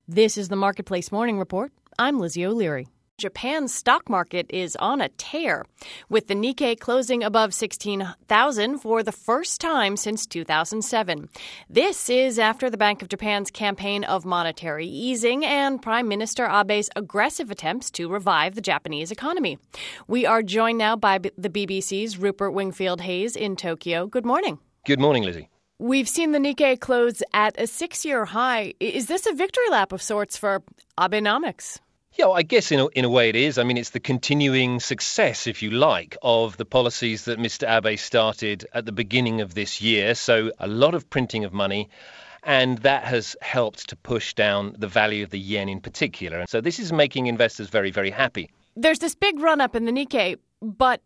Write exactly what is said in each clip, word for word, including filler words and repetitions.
This is the Marketplace Morning Report. I'm Lizzie O'Leary. Japan's stock market is on a tear, with the Nikkei closing above sixteen thousand for the first time since two thousand seven. This is after the Bank of Japan's campaign of monetary easing and Prime Minister Abe's aggressive attempts to revive the Japanese economy. We are joined now by the B B C's Rupert Wingfield-Hayes in Tokyo. Good morning. Good morning, Lizzie. We've seen the Nikkei close at a six-year high. Is this a victory lap of sorts for Abenomics? Yeah, well, I guess in a, in a way it is. I mean, it's the continuing success, if you like, of the policies that Mister Abe started at the beginning of this year. So a lot of printing of money, and that has helped to push down the value of the yen in particular. So this is making investors very, very happy. There's this big run-up in the Nikkei, but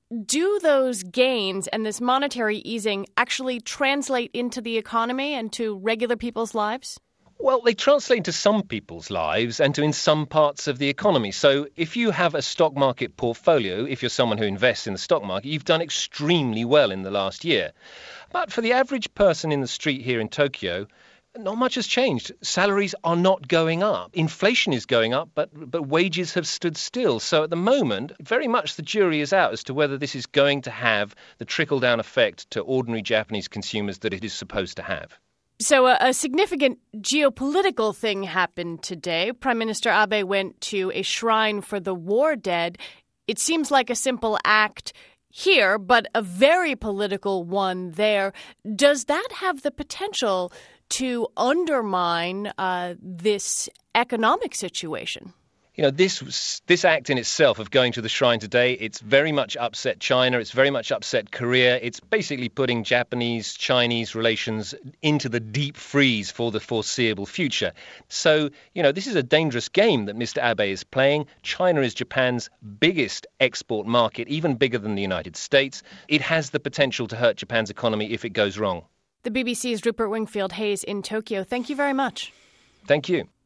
do those gains and this monetary easing actually translate into the economy and to regular people's lives? Well, they translate to some people's lives and to in some parts of the economy. So if you have a stock market portfolio, if you're someone who invests in the stock market, you've done extremely well in the last year. But for the average person in the street here in Tokyo, not much has changed. Salaries are not going up. Inflation is going up, but but wages have stood still. So at the moment, very much the jury is out as to whether this is going to have the trickle-down effect to ordinary Japanese consumers that it is supposed to have. So a, a significant geopolitical thing happened today. Prime Minister Abe went to a shrine for the war dead. It seems like a simple act here, but a very political one there. Does that have the potential to undermine uh, this economic situation? You know, this this act in itself of going to the shrine today, it's very much upset China. It's very much upset Korea. It's basically putting Japanese-Chinese relations into the deep freeze for the foreseeable future. So, you know, this is a dangerous game that Mister Abe is playing. China is Japan's biggest export market, even bigger than the United States. It has the potential to hurt Japan's economy if it goes wrong. The B B C's Rupert Wingfield-Hayes in Tokyo. Thank you very much. Thank you.